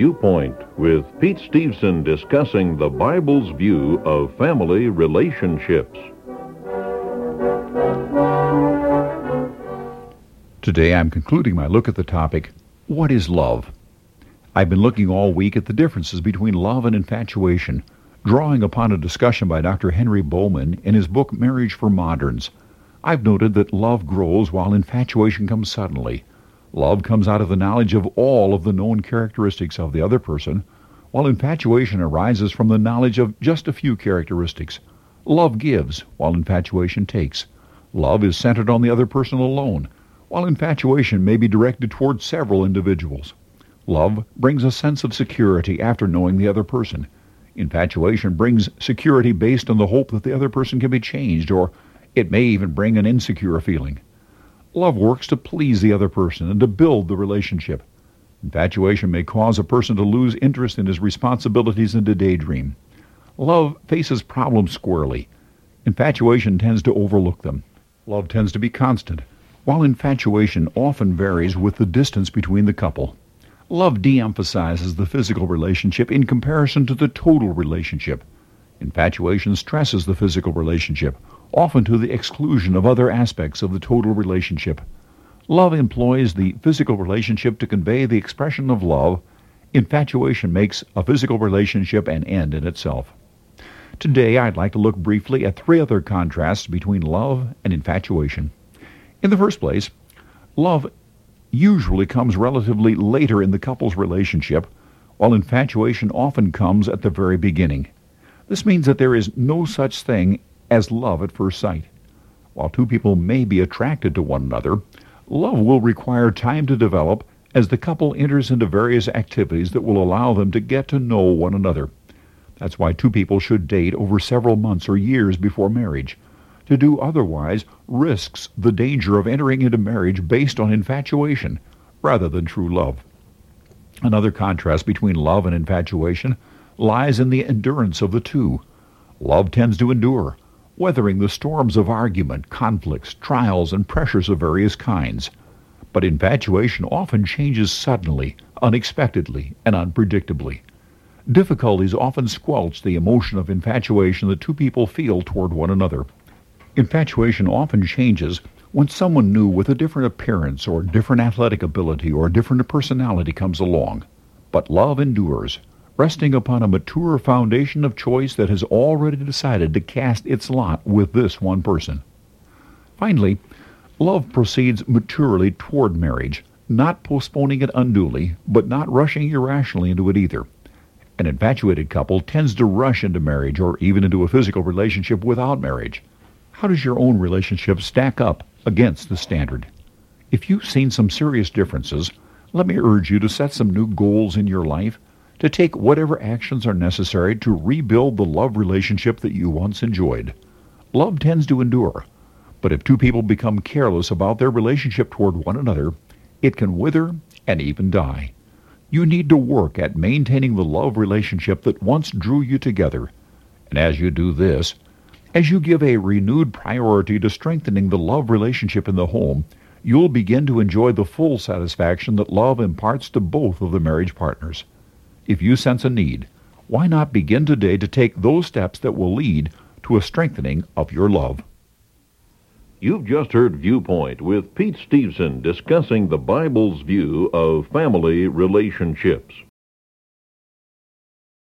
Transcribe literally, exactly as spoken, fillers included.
Viewpoint with Pete Stevenson discussing the Bible's view of family relationships. Today I'm concluding my look at the topic, what is love? I've been looking all week at the differences between love and infatuation, drawing upon a discussion by Doctor Henry Bowman in his book Marriage for Moderns. I've noted that love grows while infatuation comes suddenly. Love comes out of the knowledge of all of the known characteristics of the other person, while infatuation arises from the knowledge of just a few characteristics. Love gives, while infatuation takes. Love is centered on the other person alone, while infatuation may be directed toward several individuals. Love brings a sense of security after knowing the other person. Infatuation brings security based on the hope that the other person can be changed, or it may even bring an insecure feeling. Love works to please the other person and to build the relationship. Infatuation may cause a person to lose interest in his responsibilities and to daydream. Love faces problems squarely. Infatuation tends to overlook them. Love tends to be constant, while infatuation often varies with the distance between the couple. Love de-emphasizes the physical relationship in comparison to the total relationship. Infatuation stresses the physical relationship, often to the exclusion of other aspects of the total relationship. Love employs the physical relationship to convey the expression of love. Infatuation makes a physical relationship an end in itself. Today, I'd like to look briefly at three other contrasts between love and infatuation. In the first place, love usually comes relatively later in the couple's relationship, while infatuation often comes at the very beginning. This means that there is no such thing as love at first sight. While two people may be attracted to one another, love will require time to develop as the couple enters into various activities that will allow them to get to know one another. That's why two people should date over several months or years before marriage. To do otherwise risks the danger of entering into marriage based on infatuation rather than true love. Another contrast between love and infatuation lies in the endurance of the two. Love tends to endure, weathering the storms of argument, conflicts, trials, and pressures of various kinds. But infatuation often changes suddenly, unexpectedly, and unpredictably. Difficulties often squelch the emotion of infatuation that two people feel toward one another. Infatuation often changes when someone new with a different appearance or different athletic ability or different personality comes along. But love endures, resting upon a mature foundation of choice that has already decided to cast its lot with this one person. Finally, love proceeds maturely toward marriage, not postponing it unduly, but not rushing irrationally into it either. An infatuated couple tends to rush into marriage or even into a physical relationship without marriage. How does your own relationship stack up against the standard? If you've seen some serious differences, let me urge you to set some new goals in your life, to take whatever actions are necessary to rebuild the love relationship that you once enjoyed. Love tends to endure, but if two people become careless about their relationship toward one another, it can wither and even die. You need to work at maintaining the love relationship that once drew you together. And as you do this, as you give a renewed priority to strengthening the love relationship in the home, you'll begin to enjoy the full satisfaction that love imparts to both of the marriage partners. If you sense a need, why not begin today to take those steps that will lead to a strengthening of your love? You've just heard Viewpoint with Pete Stevenson discussing the Bible's view of family relationships.